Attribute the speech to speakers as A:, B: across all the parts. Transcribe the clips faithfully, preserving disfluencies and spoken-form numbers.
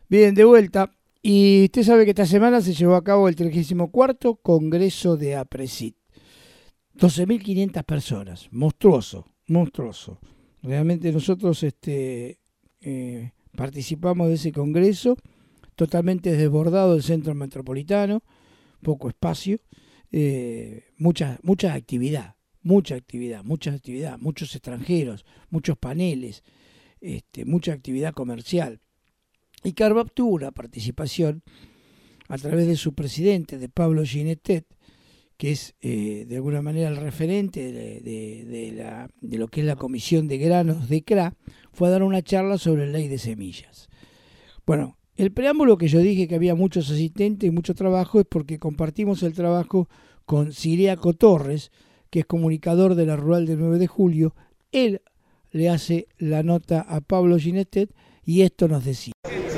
A: Bien, de vuelta. Y usted sabe que esta semana se llevó a cabo el trigésimo cuarto Congreso de APRESID. doce mil quinientas personas. Monstruoso, monstruoso. Realmente nosotros este, eh, participamos de ese congreso, totalmente desbordado el centro metropolitano, poco espacio, eh, mucha, mucha actividad, mucha actividad, mucha actividad, muchos extranjeros, muchos paneles, este, mucha actividad comercial. Y Carvap tuvo una participación a través de su presidente, de Pablo Ginestet, que es eh, de alguna manera el referente de, de, de, la, de lo que es la Comisión de Granos de C R A, fue a dar una charla sobre la ley de semillas. Bueno, el preámbulo que yo dije que había muchos asistentes y mucho trabajo es porque compartimos el trabajo con Ciriaco Torres, que es comunicador de la Rural del nueve de julio. Él le hace la nota a Pablo Ginestet y esto nos decía.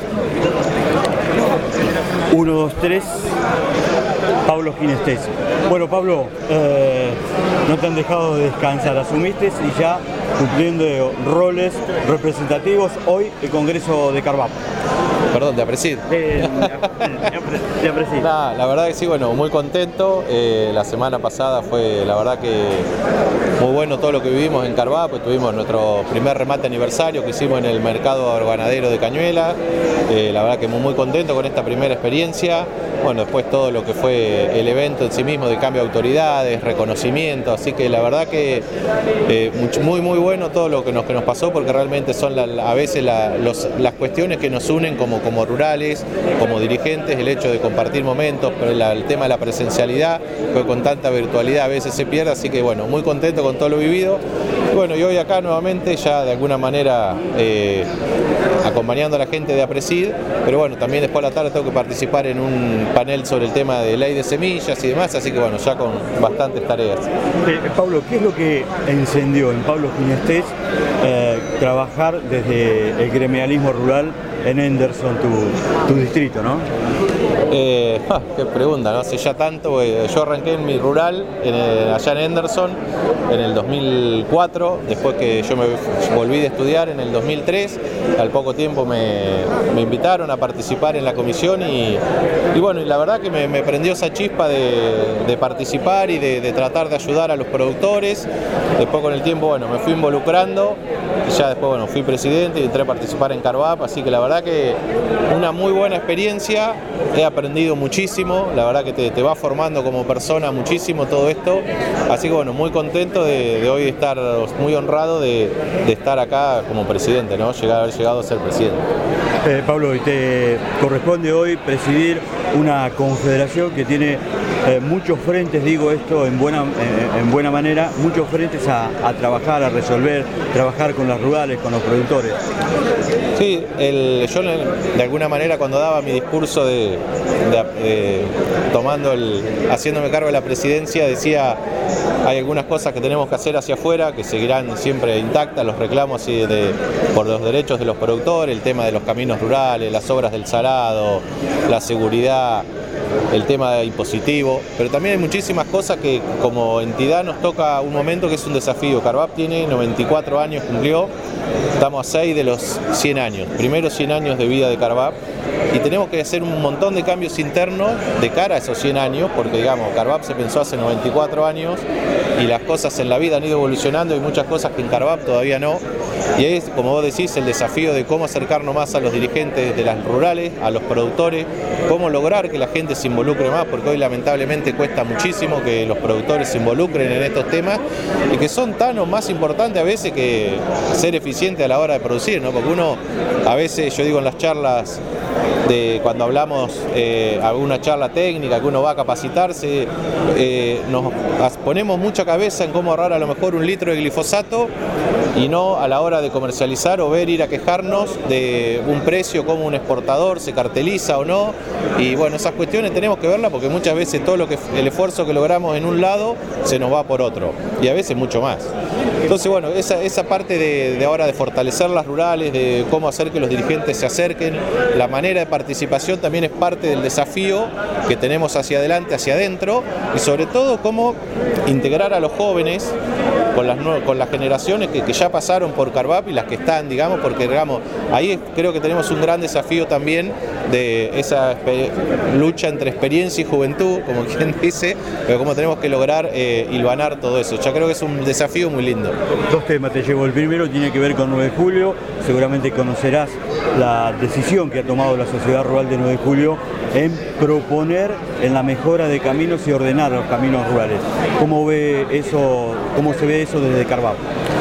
B: Uno, dos, tres. Pablo Ginestet. Bueno, Pablo, eh, no te han dejado de descansar, asumiste y ya cumpliendo roles representativos hoy el Congreso de Carvap.
C: Perdón, de APRESID.
B: Eh, de APRESID.
C: Nah, la verdad que sí, bueno, muy contento. Eh, la semana pasada fue, la verdad que muy bueno todo lo que vivimos en Carvap. Pues tuvimos nuestro primer remate aniversario que hicimos en el mercado agroganadero de Cañuela. Eh, la verdad que muy, muy contento con esta primera experiencia. Bueno, después todo lo que fue el evento en sí mismo de cambio de autoridades, reconocimiento, así que la verdad que eh, muy muy bueno todo lo que nos, que nos pasó, porque realmente son la, a veces la, los, las cuestiones que nos unen como, como rurales, como dirigentes, el hecho de compartir momentos, pero la, el tema de la presencialidad, que con tanta virtualidad a veces se pierde, así que bueno, muy contento con todo lo vivido. Y bueno, y hoy acá nuevamente ya de alguna manera eh, acompañando a la gente de APRESID, pero bueno, también después de la tarde tengo que participar en un panel sobre el tema de ley de semillas y demás, así que bueno, ya con bastantes tareas.
B: Eh, Pablo, ¿qué es lo que encendió en Pablo Ginestet eh, trabajar desde el gremialismo rural en Henderson, tu, tu distrito, ¿no?
C: Eh, ah, qué pregunta, no hace ya tanto. Eh, yo arranqué en mi rural en el, allá en Henderson en el dos mil cuatro, después que yo me volví de estudiar en el dos mil tres. Al poco tiempo me, me invitaron a participar en la comisión y, y bueno, y la verdad que me, me prendió esa chispa de, de participar y de, de tratar de ayudar a los productores. Después con el tiempo, bueno, me fui involucrando y ya después, bueno, fui presidente y entré a participar en Carvap, así que la verdad que una muy buena experiencia. He aprendido muchísimo, la verdad que te, te va formando como persona muchísimo todo esto, así que bueno, muy contento de, de hoy estar, muy honrado de, de estar acá como presidente, ¿no? Llegar, haber llegado a ser presidente.
B: Eh, Pablo, y te corresponde hoy presidir una confederación que tiene eh, muchos frentes, digo esto en buena, eh, en buena manera, muchos frentes a, a trabajar, a resolver, trabajar con las rurales, con los productores.
C: Sí, el, yo de alguna manera cuando daba mi discurso de, de, de tomando el, haciéndome cargo de la presidencia, decía hay algunas cosas que tenemos que hacer hacia afuera que seguirán siempre intactas, los reclamos de, de, por los derechos de los productores, el tema de los caminos rurales, las obras del salado, la seguridad, el tema impositivo, pero también hay muchísimas cosas que como entidad nos toca un momento que es un desafío. Carvap tiene noventa y cuatro años, cumplió, estamos a seis de los cien años, primeros cien años de vida de Carvap, y tenemos que hacer un montón de cambios internos de cara a esos cien años, porque digamos, Carvap se pensó hace noventa y cuatro años y las cosas en la vida han ido evolucionando y muchas cosas que en Carvap todavía no. Y es, como vos decís, el desafío de cómo acercarnos más a los dirigentes de las rurales, a los productores, cómo lograr que la gente se involucre más, porque hoy lamentablemente cuesta muchísimo que los productores se involucren en estos temas y que son tan o más importantes a veces que ser eficiente a la hora de producir, ¿no? Porque uno, a veces, yo digo en las charlas, de cuando hablamos eh, alguna charla técnica que uno va a capacitarse, eh, nos ponemos mucha cabeza en cómo ahorrar a lo mejor un litro de glifosato y no a la hora de comercializar o ver ir a quejarnos de un precio, como un exportador se carteliza o no, y bueno, esas cuestiones tenemos que verlas porque muchas veces todo lo que el esfuerzo que logramos en un lado se nos va por otro y a veces mucho más. Entonces, bueno, esa, esa parte de, de ahora de fortalecer las rurales, de cómo hacer que los dirigentes se acerquen, la manera de participación también es parte del desafío que tenemos hacia adelante, hacia adentro, y sobre todo cómo integrar a los jóvenes con las, con las generaciones que, que ya pasaron por Carvap y las que están, digamos, porque digamos, ahí creo que tenemos un gran desafío también de esa lucha entre experiencia y juventud, como quien dice, pero cómo tenemos que lograr eh, hilvanar todo eso. Yo creo que es un desafío muy lindo.
B: Dos temas te llevo. El primero tiene que ver con nueve de julio, seguramente conocerás la decisión que ha tomado la Sociedad Rural de nueve de julio en proponer en la mejora de caminos y ordenar los caminos rurales. ¿Cómo ve eso, cómo se ve eso desde Carvap?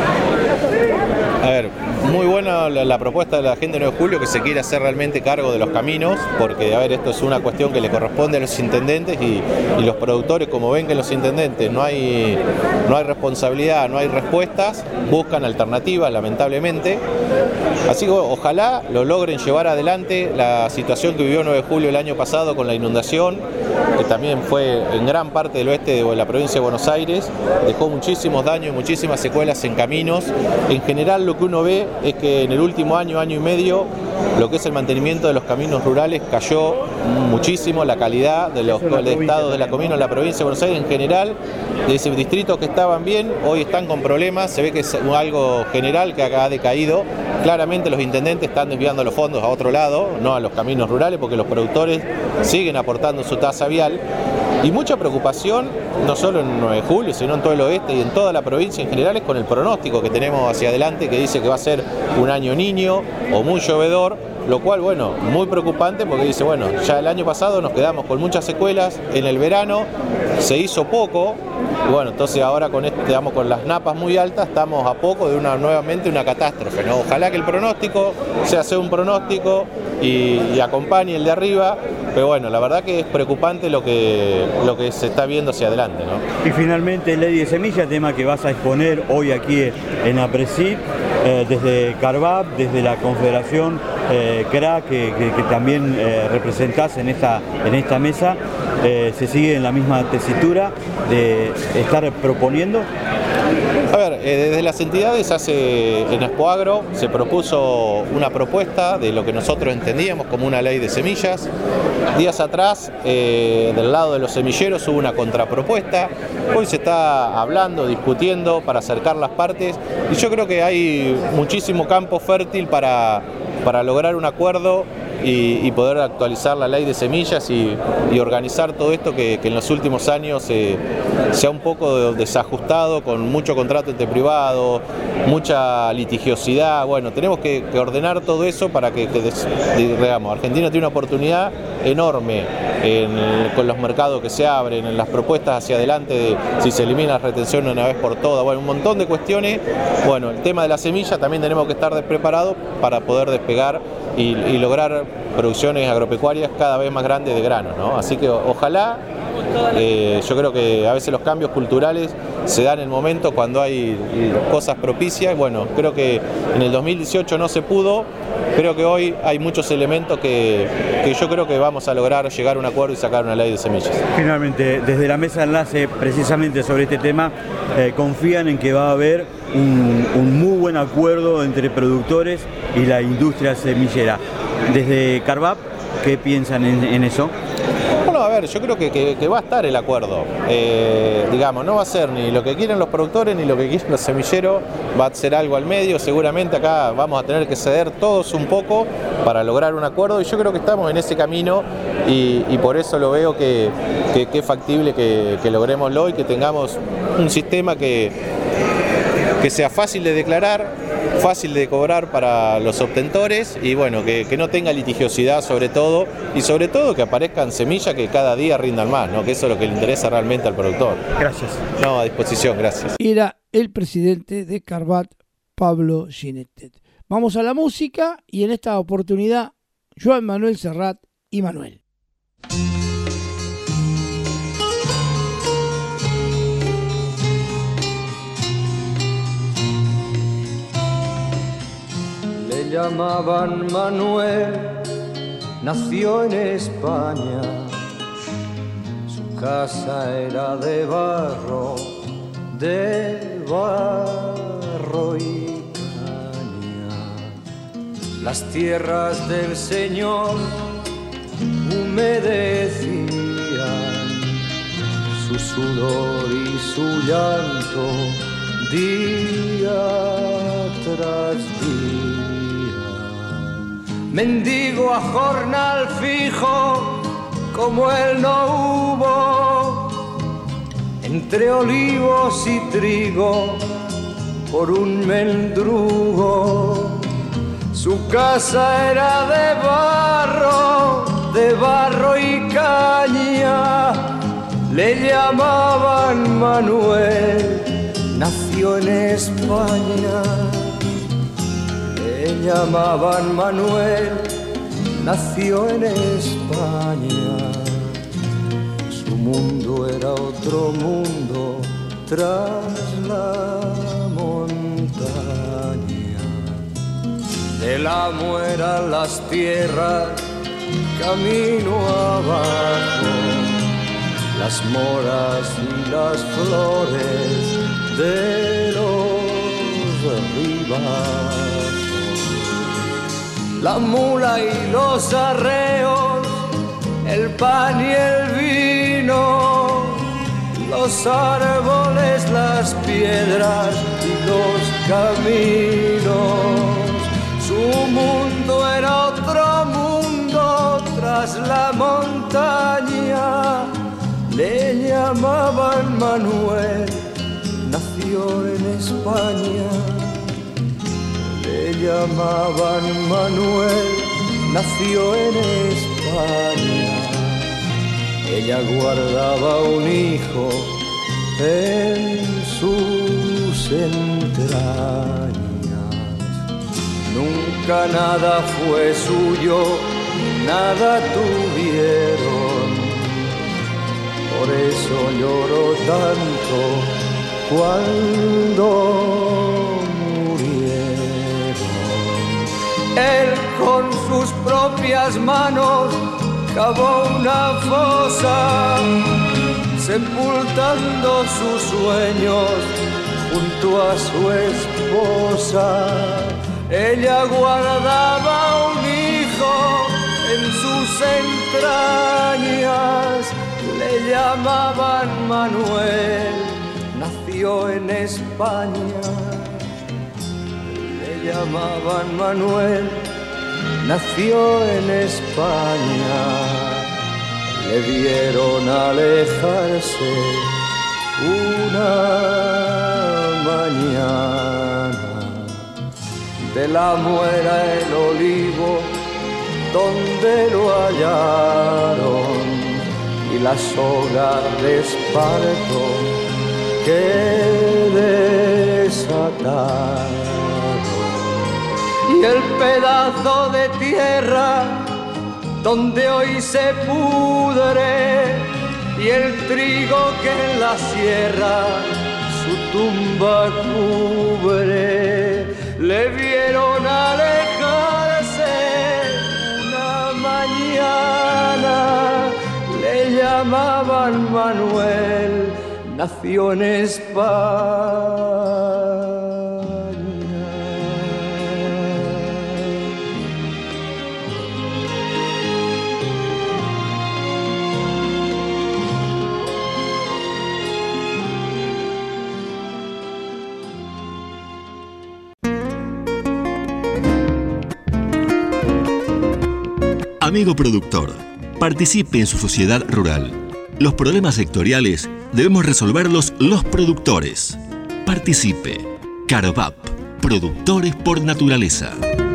C: A ver, muy buena la, la propuesta de la gente de nueve de julio, que se quiere hacer realmente cargo de los caminos, porque a ver, esto es una cuestión que le corresponde a los intendentes y, y los productores, como ven que los intendentes no hay, no hay responsabilidad, no hay respuestas, buscan alternativas, lamentablemente. Así que ojalá lo logren llevar adelante. La situación que vivió nueve de julio el año pasado con la inundación, que también fue en gran parte del oeste de la provincia de Buenos Aires, dejó muchísimos daños y muchísimas secuelas en caminos. En general lo que uno ve es que en el último año, año y medio, lo que es el mantenimiento de los caminos rurales cayó muchísimo, la calidad de los estados de la comuna en la provincia de Buenos Aires en general, de esos distritos que estaban bien, hoy están con problemas, se ve que es algo general que ha decaído. Claramente los intendentes están desviando los fondos a otro lado, no a los caminos rurales, porque los productores siguen aportando su tasa vial. Y mucha preocupación, no solo en nueve de julio, sino en todo el oeste y en toda la provincia en general, es con el pronóstico que tenemos hacia adelante, que dice que va a ser un año niño o muy llovedor, lo cual, bueno, muy preocupante porque dice, bueno, ya el año pasado nos quedamos con muchas secuelas, en el verano se hizo poco, y bueno, entonces ahora con, este, digamos, con las napas muy altas estamos a poco de una nuevamente una catástrofe, ¿no? Ojalá que el pronóstico sea sea un pronóstico y, y acompañe el de arriba, pero bueno, la verdad que es preocupante lo que, lo que se está viendo hacia adelante, ¿no?
B: Y finalmente, Ley de Semilla, tema que vas a exponer hoy aquí en APRESID, eh, desde Carvap, desde la Confederación eh, C R A, que, que, que también eh, representás en esta, en esta mesa, eh, se sigue en la misma tesitura de estar proponiendo.
C: A ver, eh, desde las entidades hace en Expoagro se propuso una propuesta de lo que nosotros entendíamos como una ley de semillas. Días atrás, eh, del lado de los semilleros hubo una contrapropuesta. Hoy se está hablando, discutiendo para acercar las partes y yo creo que hay muchísimo campo fértil para, para lograr un acuerdo y, y poder actualizar la ley de semillas y, y organizar todo esto que, que en los últimos años eh, se ha un poco desajustado con mucho contrato entre privados, mucha litigiosidad. Bueno, tenemos que, que ordenar todo eso para que, que digamos, Argentina tiene una oportunidad enorme en, con los mercados que se abren, en las propuestas hacia adelante de si se elimina la retención una vez por todas, bueno, un montón de cuestiones. Bueno, el tema de la semilla también tenemos que estar preparados para poder despegar y, y lograr producciones agropecuarias cada vez más grandes de grano, ¿no? Así que ojalá, eh, yo creo que a veces los cambios culturales se dan en el momento cuando hay cosas propicias. Bueno, creo que en el dos mil dieciocho no se pudo, creo que hoy hay muchos elementos que, que yo creo que vamos a lograr llegar a un acuerdo y sacar una ley de semillas.
B: Finalmente, desde la mesa de enlace precisamente sobre este tema, eh, confían en que va a haber un, un muy buen acuerdo entre productores y la industria semillera. Desde Carvap, ¿qué piensan en, en eso?
C: Bueno, a ver, yo creo que, que, que va a estar el acuerdo, eh, digamos, no va a ser ni lo que quieren los productores ni lo que quieren los semilleros, va a ser algo al medio, seguramente acá vamos a tener que ceder todos un poco para lograr un acuerdo y yo creo que estamos en ese camino y, y por eso lo veo que, que, que es factible que, que logrémoslo y que tengamos un sistema que, que sea fácil de declarar, fácil de cobrar para los obtentores y bueno, que, que no tenga litigiosidad sobre todo y sobre todo que aparezcan semillas que cada día rindan más, ¿no? Que eso es lo que le interesa realmente al productor.
B: Gracias.
C: No, a disposición, gracias.
A: Era el presidente de Carvap, Pablo Ginetet. Vamos a la música y en esta oportunidad Joan Manuel Serrat y Manuel.
D: Le llamaban Manuel, nació en España, su casa era de barro, de barro. las tierras del Señor humedecían su sudor y su llanto día tras día. Mendigo a jornal fijo como él no hubo, entre olivos y trigo por un mendrugo. Su casa era de barro, de barro y caña, le llamaban Manuel, nació en España. Le llamaban Manuel, nació en España. Su mundo era otro mundo tras la montaña. Del amo eran las tierras, camino abajo, las moras y las flores de los ribazos, la mula y los arreos, el pan y el vino, los árboles, las piedras y los caminos. Su mundo era otro mundo tras la montaña. Le llamaban Manuel, nació en España. Le llamaban Manuel, nació en España. Ella guardaba un hijo en sus entrañas. Nunca nada fue suyo, nada tuvieron. Por eso lloro tanto cuando murieron. Él con sus propias manos cavó una fosa, sepultando sus sueños junto a su esposa. Ella guardaba un hijo en sus entrañas, le llamaban Manuel, nació en España. Le llamaban Manuel, nació en España. Le vieron alejarse una mañana. Del amo era el olivo donde lo hallaron, y la soga de esparto que desataron, y el pedazo de tierra donde hoy se pudre, y el trigo que en la sierra su tumba cubre. Le vieron alejarse una mañana, le llamaban Manuel, nació en España.
E: Amigo productor, participe en su sociedad rural. Los problemas sectoriales debemos resolverlos los productores. Participe. Carvap, productores por naturaleza.